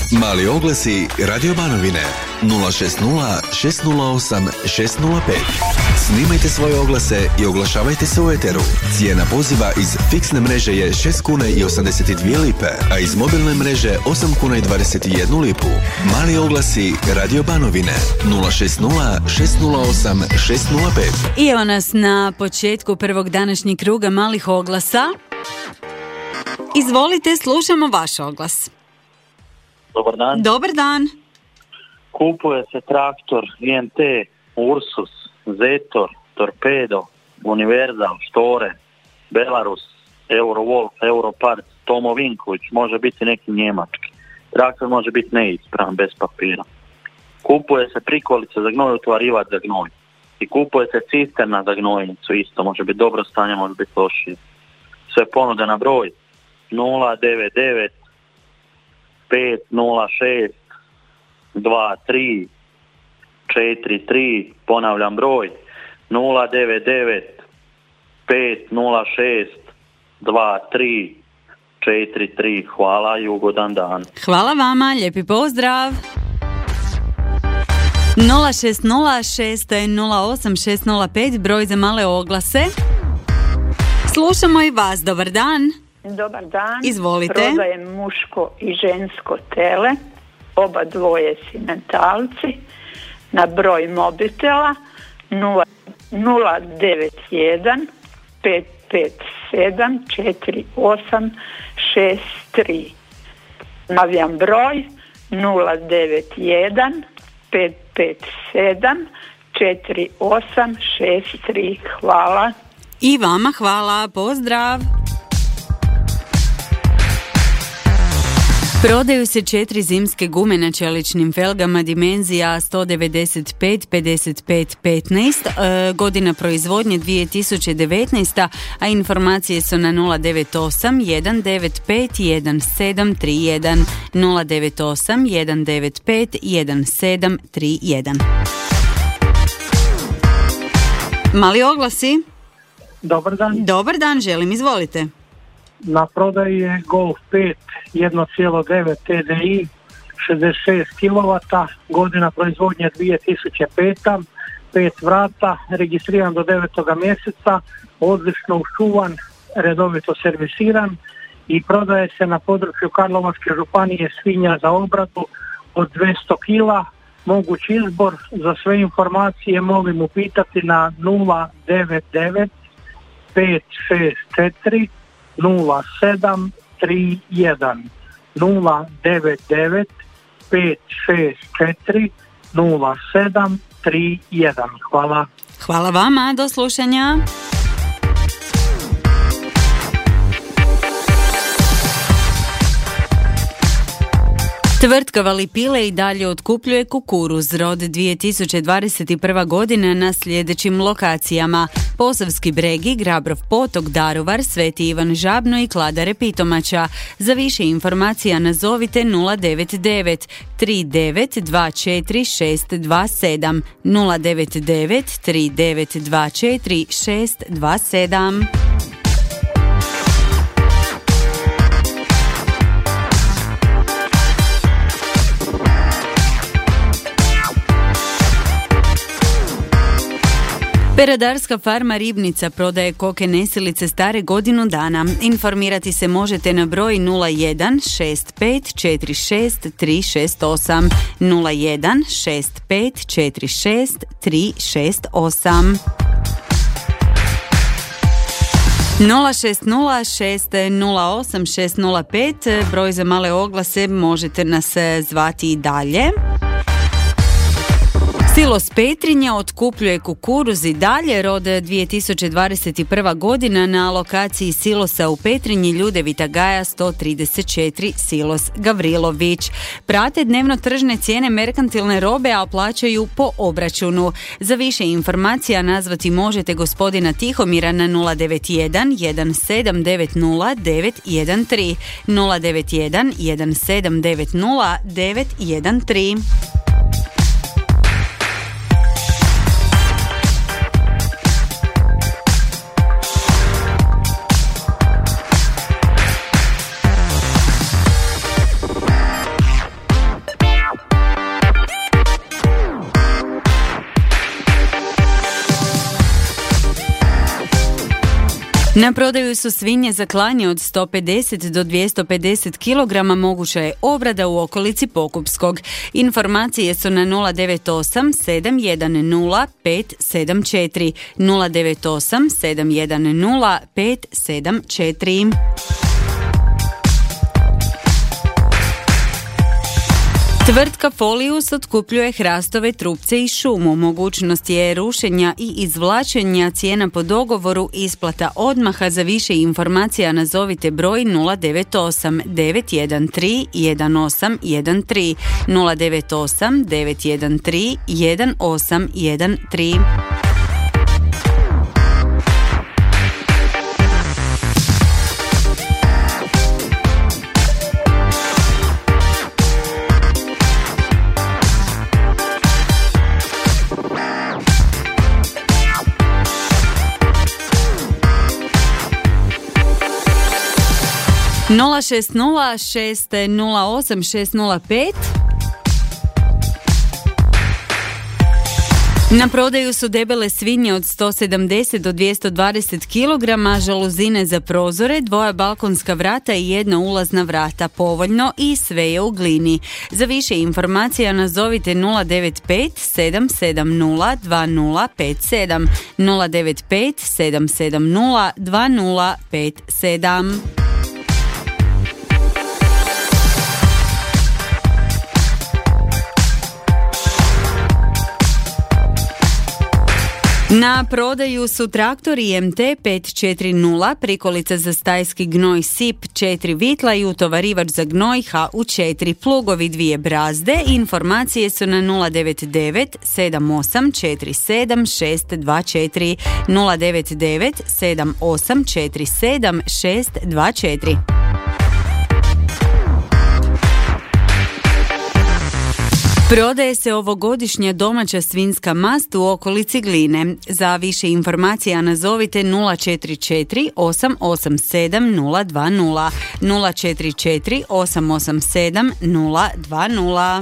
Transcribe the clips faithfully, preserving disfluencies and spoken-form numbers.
Mali oglasi Radio Banovine nula šest nula šest nula osam šest nula pet. Snimajte svoje oglase i oglašavajte se u eteru. Cijena poziva iz fiksne mreže je šest kuna i osamdeset dvije lipe, a iz mobilne mreže osam kuna i dvadeset jednu lipu. Mali oglasi Radio Banovine nula šest nula šest nula osam šest nula pet. I evo nas na početku prvog današnjeg kruga malih oglasa. Izvolite, slušamo vaš oglas. Dobar dan. Dobar dan. Kupuje se traktor I M T, Ursus, Zetor, Torpedo, Univerzal, Štore, Belarus, Eurovol, Europarts, Tomo Vinković, može biti neki njemački. Traktor može biti neispravan, bez papira. Kupuje se prikolica za gnoj, utvarivač za gnoj. I kupuje se cisterna za gnojnicu, isto može biti dobro stanje, može biti lošije. Sve ponude na broj nula devet devet pet nula šest dva tri četiri tri, ponavljam broj nula devet devet pet nula šest dva tri četiri tri. Hvala i ugodan dan. Hvala vama, lijepi pozdrav. nula šest nula šest nula osam šest nula pet, broj za male oglase. Slušamo i vas, dobar dan. Dobar dan. Izvolite. Prodajem muško i žensko tele, oba dvoje simentalci, na broj mobitela nula devet jedan pet pet sedam četiri osam šest tri. Navijam broj nula devet jedan pet pet sedam četiri osam šest tri. Hvala. I vama hvala, pozdrav. Prodaju se četiri zimske gume na čeličnim felgama dimenzija sto devedeset pet pedeset pet petnaest, e, godina proizvodnje dvije tisuće devetnaesta, a informacije su na nula devet osam jedan devet pet jedan sedam tri jedan, nula devet osam jedan devet pet jedan sedam tri jedan. Mali oglasi. Dobar dan. Dobar dan, želim, izvolite. Na prodaju je Golf pet jedan zarez devet T D I, šezdeset šest kilovata, godina proizvodnje dvije tisuće peta, pet vrata, registriran do devetog mjeseca, odlično ušuvan, redovito servisiran i prodaje se na području Karlovačke županije, svinja za obradu od dvjesto kila, moguć izbor. Za sve informacije molim upitati na nula devet devet pet šest četiri nula sedam tri jedan, nula devet devet pet šest četiri nula sedam tri jedan. Hvala. Hvala vama, do slušanja. Tvrtka Valipile i dalje otkupljuje kukuruz rod dvije tisuće dvadeset prva godina na sljedećim lokacijama: Posavski Bregi, Grabrov Potok, Daruvar, Sveti Ivan Žabno i Kladare Pitomača. Za više informacija nazovite nula devet devet tri devet dva četiri šest dva sedam, nula devet devet tri devet dva četiri šest dva sedam. Peradarska farma Ribnica prodaje koke nesilice stare godinu dana. Informirati se možete na broj nula jedan šest pet četiri šest tri šest osam, nula jedan šest pet četiri šest tri šest osam. nula šest nula šest nula osam šest nula pet, broj za male oglase, možete nas zvati i dalje. Silos Petrinja otkupljuje kukuruz i dalje rod dvije tisuće dvadeset prva godina na lokaciji silosa u Petrinji, Ljudevita Gaja sto trideset četiri, silos Gavrilović. Prate dnevno tržne cijene merkantilne robe, a plaćaju po obračunu. Za više informacija nazvati možete gospodina Tihomira na nula devet jedan jedan sedam devet nula devet jedan tri, nula devet jedan jedan sedam devet nula devet jedan tri. Na prodaju su svinje za klanje od sto pedeset do dvjesto pedeset kilograma, moguća je obrada u okolici Pokupskog. Informacije su na nula devet osam sedam jedan nula pet sedam četiri, nula devet osam sedam jedan nula pet sedam četiri. Tvrtka Folius otkupljuje hrastove trupce i šumu. Mogućnost je rušenja i izvlačenja, cijena po dogovoru, isplata odmaha. Za više informacija nazovite broj nula devet osam devet jedan tri jedan osam jedan tri, nula devet osam devet jedan tri jedan osam jedan tri. nula šest nula šest nula osam šest nula pet. Na prodaju su debele svinje od sto sedamdeset do dvjesto dvadeset kilograma, žaluzine za prozore, dvoja balkonska vrata i jedna ulazna vrata, povoljno i sve je u glini. Za više informacija nazovite nula devet pet sedam sedam nula dva nula pet sedam, nula devet pet sedam sedam nula dva nula pet sedam. Na prodaju su traktori M T pet četiri nula, prikolica za stajski gnoj S I P četiri vitla i utovarivač za gnoj H U četiri, plugovi dvije brazde. Informacije su na nula devet devet sedam osam četiri sedam šest dva četiri, nula devet devet sedam osam četiri sedam šest dva četiri. Prodaje se ovogodišnja domaća svinjska mast u okolici Gline. Za više informacija nazovite nula četiri četiri osam osam sedam nula dva nula, nula četiri četiri osam osam sedam nula dva nula.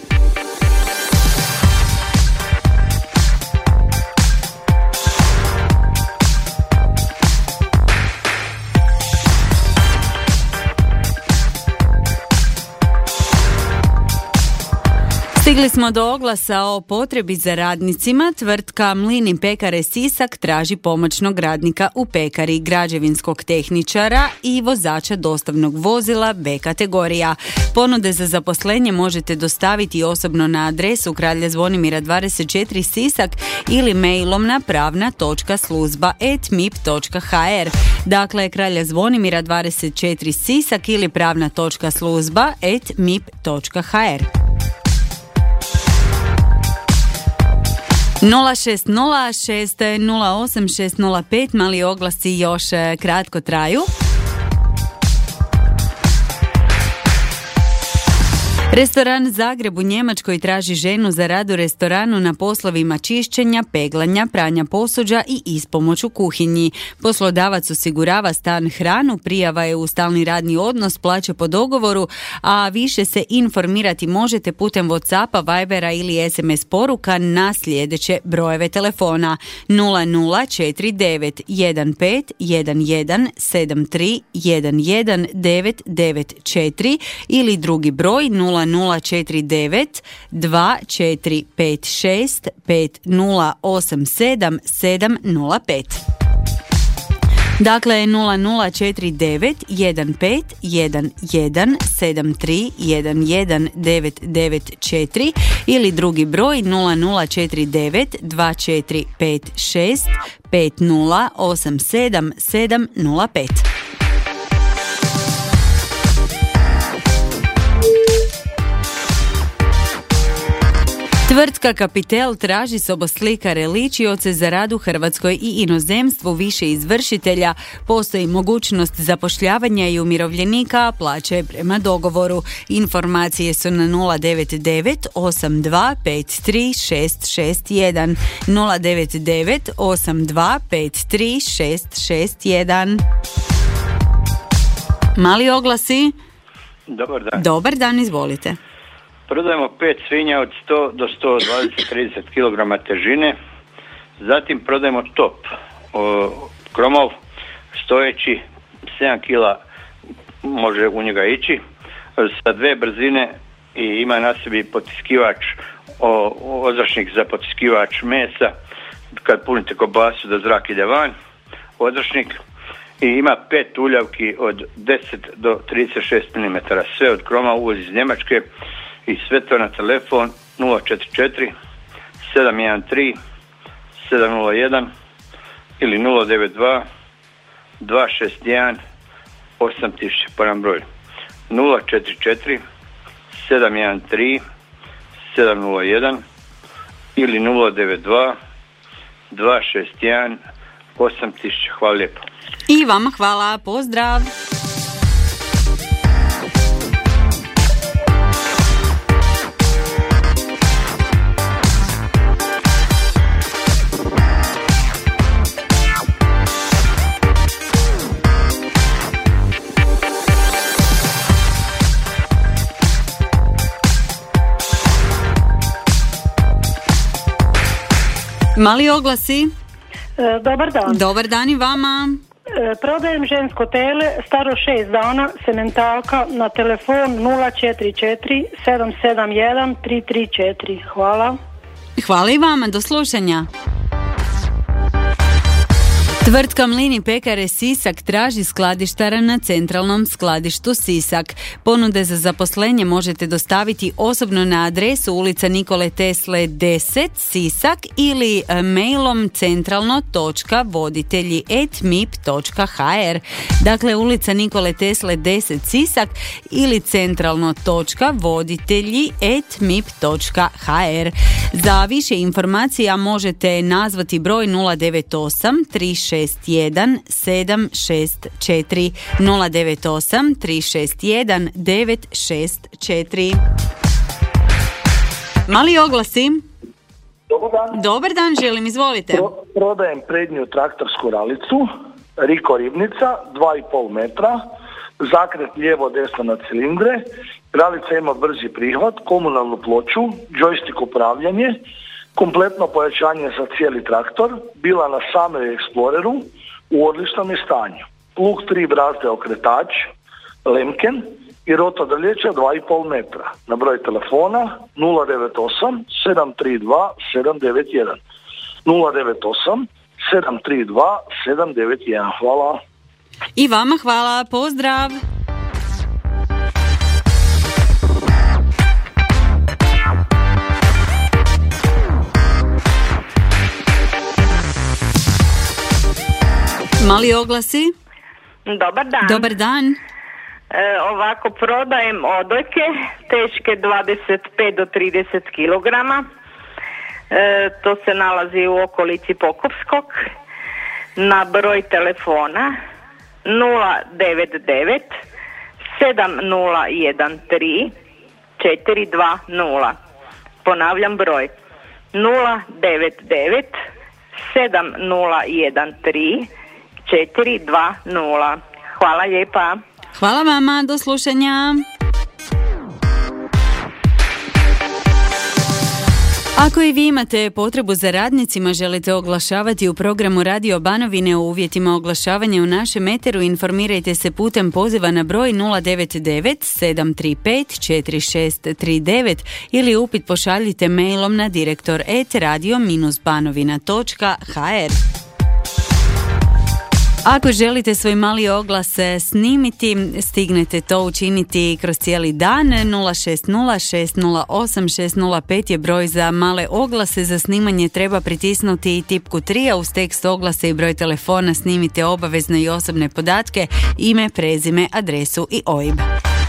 Stigli smo do oglasa o potrebi za radnicima. Tvrtka Mlin pekare Sisak traži pomoćnog radnika u pekari, građevinskog tehničara i vozača dostavnog vozila B kategorija. Ponude za zaposlenje možete dostaviti osobno na adresu Kralja Zvonimira dvadeset četiri Sisak ili mailom na pravna točka sluzba at mip točka h r. Dakle, Kralja Zvonimira dvadeset četiri Sisak ili pravna točka sluzba at mip točka h r. nula šest nula šest nula osam šest nula pet, mali oglasi još kratko traju. Restoran Zagreb u Njemačkoj traži ženu za rad u restoranu na poslovima čišćenja, peglanja, pranja posuđa i ispomoć u kuhinji. Poslodavac osigurava stan, hranu, prijava je u stalni radni odnos, plaća po dogovoru, a više se informirati možete putem WhatsAppa, Vibera ili es em es poruka na sljedeće brojeve telefona nula nula četiri devet jedan pet jedan jedan sedam tri jedan jedan devet devet četiri ili drugi broj nula nula četiri devet dva četiri pet šest pet nula osam sedam sedam nula pet. Dakle, nula nula četiri devet jedan pet jedan jedan sedam tri jedan jedan devet devet četiri ili drugi broj nula nula četiri devet dva četiri pet šest pet nula osam sedam sedam nula pet. Tvrtka Kapitel traži soboslikare ličioce za rad u Hrvatskoj i inozemstvu, više izvršitelja. Postoji mogućnost zapošljavanja i umirovljenika, a plaća je prema dogovoru. Informacije su na nula devet devet osam dva pet tri šest šest jedan, nula devet devet osam dva pet tri šest šest jedan. Mali oglasi. Dobar dan. Dobar dan, izvolite. Prodajemo pet svinja od sto do sto dvadeset do trideset kilograma težine. Zatim prodajemo top, o, kromov, stojeći, sedam kila može u njega ići, sa dve brzine i ima na sebi potiskivač, ozračnik za potiskivač mesa, kad punite kobasu da zrak ide van, ozračnik, i ima pet uljavki od deset do trideset šest milimetara, sve od kroma, uvoz iz Njemačke, i sve to na telefon nula četiri četiri sedam jedan tri sedam nula jedan ili nula devet dva dva šest jedan osam tisuća, pa nam broj nula četiri četiri sedam jedan tri sedam nula jedan ili nula devet dva dva šest jedan osam tisuća. Hvala lijepo. I vama hvala, pozdrav. Mali oglasi. E, dobar dan. Dobar dan i vama. E, prodajem žensko tele, staro šest dana, sementalka, na telefon nula četiri četiri sedam sedam jedan tri tri četiri. Hvala. Hvala i vama, do slušanja. Tvrtka Mlini pekare Sisak traži skladištara na centralnom skladištu Sisak. Ponude za zaposlenje možete dostaviti osobno na adresu ulica Nikole Tesle deset Sisak ili mailom centralno.voditelji at mip točka ha er. Dakle, ulica Nikole Tesle deset Sisak ili centralno.voditelji at mip točka ha er. Za više informacija možete nazvati broj nula devet osam tri šest jedan sedam šest četiri nula devet osam tri šest jedan devet šest četiri. Mali oglasi. Dobar dan. Dobar dan, želim, izvolite. Pro, prodajem prednju traktorsku ralicu, Riko Ribnica, dva i pol metra, zakret lijevo desno na cilindre, ralica ima brzi prihvat, komunalnu ploču, joystick upravljanje, kompletno pojačanje za cijeli traktor, bila na samoj Exploreru, u odličnom je stanju. Plug tri brazde okretač, Lemken i rotodrljeća dva i pol metra. Na broj telefona nula devet osam sedam tri dva sedam devet jedan. nula devet osam sedam tri dva sedam devet jedan. Hvala. I vama hvala, pozdrav. Mali oglasi. Dobar dan. Dobar dan. E, ovako, prodajem odojke teške dvadeset pet do trideset kilograma. E, to se nalazi u okolici Pokupskog. Na broj telefona nula devet devet sedam nula jedan tri četiri dva nula. Ponavljam broj nula devet devet sedam nula jedan tri četiri dva nula. Hvala lijepa. Hvala vama, do slušanja. Ako i vi imate potrebu za radnicima, želite oglašavati u programu Radio Banovine u uvjetima oglašavanja u našem eteru, informirajte se putem poziva na broj nula devet devet sedam tri pet četiri šest tri devet ili upit pošaljite mailom na direktor at radio banovina točka ha er. Ako želite svoj mali oglas snimiti, stignete to učiniti kroz cijeli dan. Nula šest nula šest nula osam šest nula pet je broj za male oglase. Za snimanje treba pritisnuti tipku tri, a uz tekst oglasa i broj telefona snimite obavezno i osobne podatke, ime, prezime, adresu i o i be.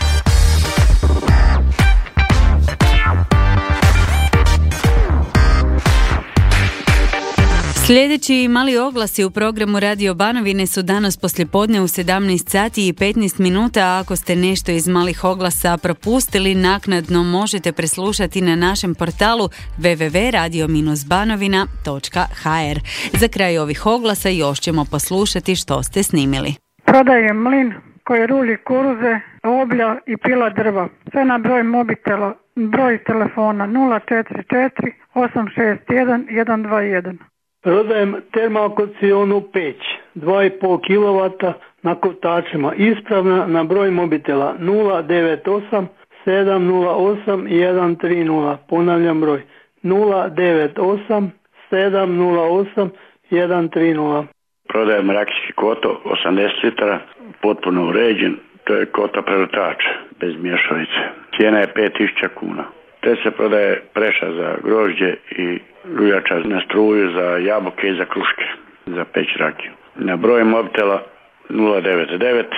Sljedeći mali oglasi u programu Radio Banovine su danas poslijepodne u sedamnaest sati i petnaest minuta, a ako ste nešto iz malih oglasa propustili, naknadno možete preslušati na našem portalu w w w točka radio banovina točka ha er. Za kraj ovih oglasa još ćemo poslušati što ste snimili. Prodajem mlin koji ruli kuruze, oblja i pila drva. Sve na broj mobitela, broj telefona nula četiri četiri osam šest jedan jedan dva jedan. Prodajem termoakucionu peć, dva i pol kilovata na kotačima. Ispravna na broj mobitela nula devet osam sedam nula osam jedan tri nula. Ponavljam broj nula devet osam sedam nula osam jedan tri nula. Prodajem rakijski koto osamdeset litara, potpuno uređen. To je kota preletač bez mješalice. Cijena je pet tisuća kuna. Te se prodaje preša za grožđe i ljujača na struju za jabuke i za kruške, za peć rakiju. Na broj mobitela nula devet devet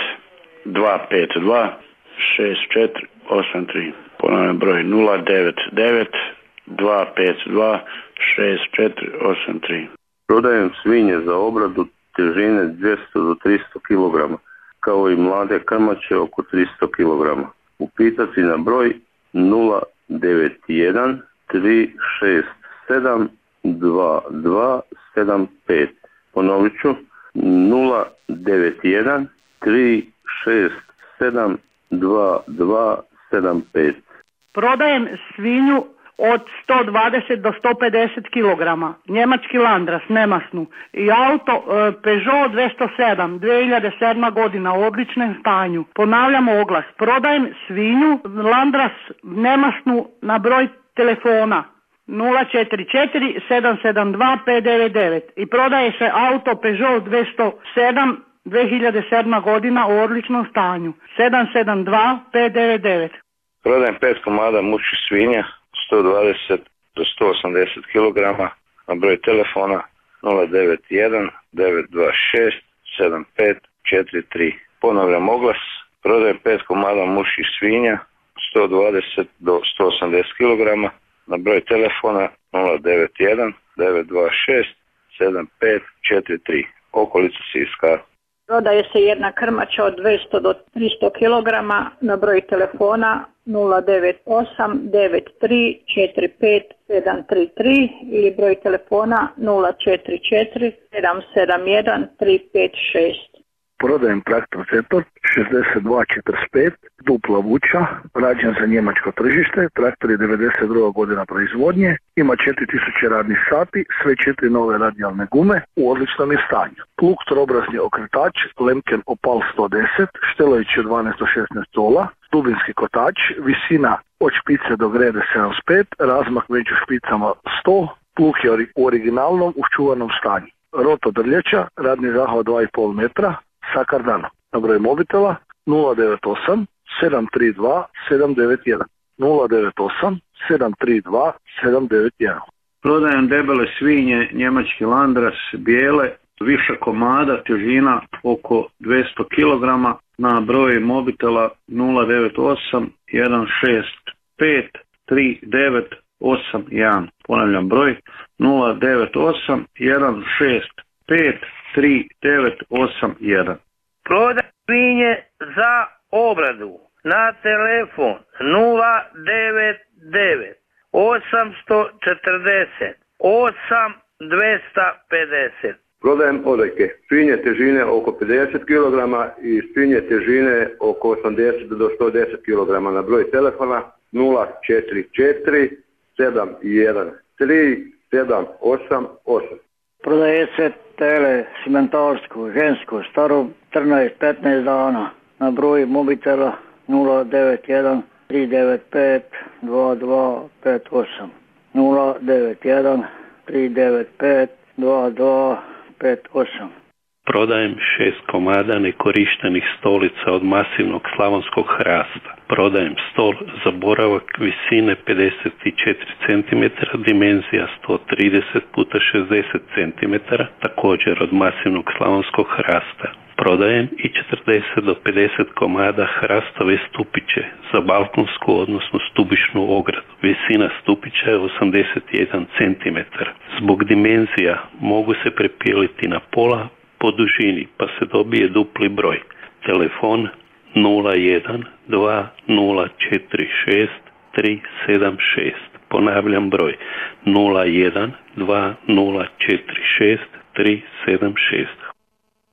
dva pet dva šest četiri osam tri. Ponavljam broj nula devet devet dva pet dva šest četiri osam tri. Prodajem svinje za obradu težine dvjesto do tristo kilograma, kao i mlade krmače oko tristo kilograma. Upitati na broj nula devet jedan tri šest sedam dva dva sedam pet. Ponovit ću nula devet jedan tri šest sedam dva dva sedam pet. Prodajem svinju od sto dvadeset do sto pedeset kilograma, njemački Landras, nemasnu, i auto e, Peugeot dvjesto sedam, dvije hiljade sedma godina, u odličnom stanju. Ponavljam oglas, prodajem svinju Landras nemasnu na broj telefona nula četiri četiri sedam sedam dva pet devet devet i prodaje se auto Peugeot dvjesto sedam, dvije hiljade sedma godina, u odličnom stanju sedam sedam dva pet devet devet. Prodajem pet komada muških svinja sto dvadeset do sto osamdeset kilograma na broj telefona nula devet jedan devet dva šest sedam pet četiri tri. Ponavljam oglas, prodajem pet komada muških svinja sto dvadeset do sto osamdeset kilograma na broj telefona nula devet jedan devet dva šest sedam pet četiri tri. Okolica Siska. Prodaje se jedna krmača od dvjesto do tristo kilograma na broj telefona nula devet osam devet tri četiri pet sedam tri tri ili broj telefona nula četiri četiri sedam sedam jedan tri pet šest. Prodajem traktor Zetor šezdeset dva četrdeset pet, dupla vuča, rađen za njemačko tržište, traktor je devedeset druga godina proizvodnje, ima četiri tisuće radnih sati, sve četiri nove radijalne gume, u odličnom je stanju. Plug trobrazni okretač, Lemken Opal sto deset, štelovići od dvanaest do šesnaest stola, dubinski kotač, visina od špice do grede sedamdeset pet, razmak među špicama sto, plug je u originalnom uščuvanom stanju. Roto drljeća, radni zahvat dva i pol metra, sa kardanom. Na broj mobitela nula devet osam sedam tri dva sedam devet jedan. nula devet osam sedam tri dva sedam devet jedan. Prodajem debele svinje, njemački Landras, bijele, više komada, težina oko dvjesto kilograma na broj mobitela nula devet osam jedan šest pet tri devet osam jedan. Ponavljam broj nula devet osam jedan šest pet tri devet osam jedan. Prodajem svinje za obradu na telefon nula devet devet osam četrdeset osam dvjesto pedeset. Prodajem odojke, svinje težine oko pedeset kilograma i svinje težine oko osamdeset do sto deset kilograma na broj telefona nula četiri četiri sedam jedan tri sedam osam osam. Prodaje se tele simentarsko, žensko, staro trinaest petnaest dana na broj mobitela nula devet jedan tri devet pet dva dva pet osam. nula devet jedan tri devet pet dva dva pet osam. Prodajem šest komada nekorištenih stolica od masivnog slavonskog hrasta. Prodajem stol za boravak visine pedeset četiri centimetra, dimenzija sto trideset puta šezdeset centimetara, također od masivnog slavonskog hrasta. Prodajem i četrdeset do pedeset komada hrastove stupiće za balkonsku, odnosno stubišnu ogradu. Visina stupića je osamdeset jedan centimetar. Zbog dimenzija mogu se prepijeliti na pola po dužini, pa se dobije dupli broj. Telefon nula jedan dva nula četiri šest tri sedam šest. Ponavljam broj nula jedan dva nula četiri šest tri sedam šest.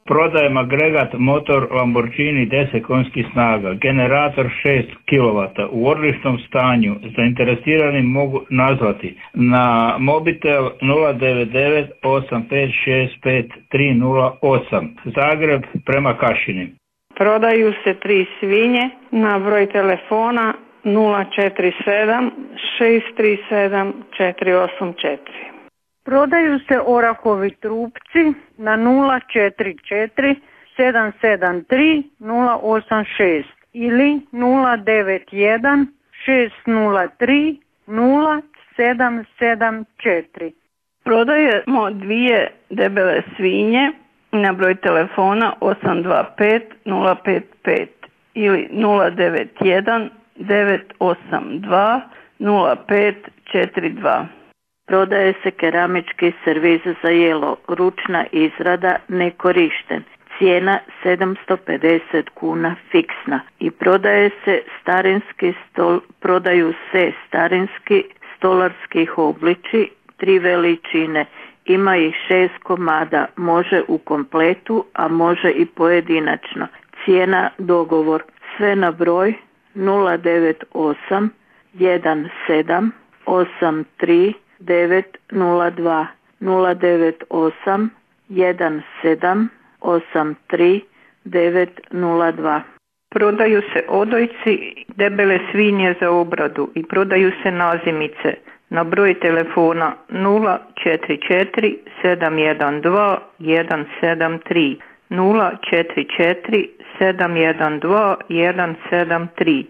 Prodajem agregat motor Lamborghini deset konjskih snaga, generator šest kilovata u odličnom stanju. Zainteresirani mogu nazvati na mobitel nula devet devet osam pet šest pet tri nula osam, Zagreb prema Kašini. Prodaju se tri svinje na broj telefona nula četiri sedam šest tri sedam četiri osam četiri. Prodaju se orahovi trupci na nula četiri četiri sedam sedam tri nula osam šest ili nula devet jedan šest nula tri nula sedam sedam četiri. Prodajemo dvije debele svinje na broj telefona osam dva pet nula pet pet ili nula devet jedan devet osam dva nula pet četiri dva. Prodaje se keramički servis za jelo, ručna izrada, nekorišten. Cijena sedamsto pedeset kuna fiksna. I prodaje se starinski stol, prodaju se starinski stolarskih obliči, tri veličine. Ima ih šest komada, može u kompletu, a može i pojedinačno. Cijena dogovor. Sve na broj nula devet osam jedan sedam osam tri devet nula dva nula devet osam jedan sedam osam tri devet nula dva. Prodaju se odojci, debele svinje za obradu i prodaju se nazimice na broj telefona nula četiri četiri sedam jedan dva jedan sedam tri nula četiri četiri sedam jedan dva jedan sedam tri.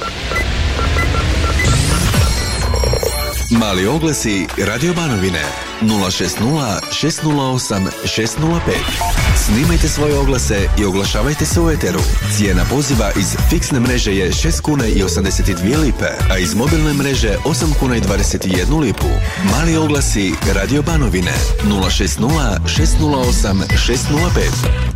Mali oglasi Radio Banovine nula šest nula šest nula osam šest nula pet. Snimajte svoje oglase i oglašavajte se u eteru. Cijena poziva iz fiksne mreže je šest kuna i osamdeset dvije lipe, a iz mobilne mreže osam kuna i dvadeset jednu lipu. Mali oglasi Radio Banovine nula šest nula šest nula osam šest nula pet.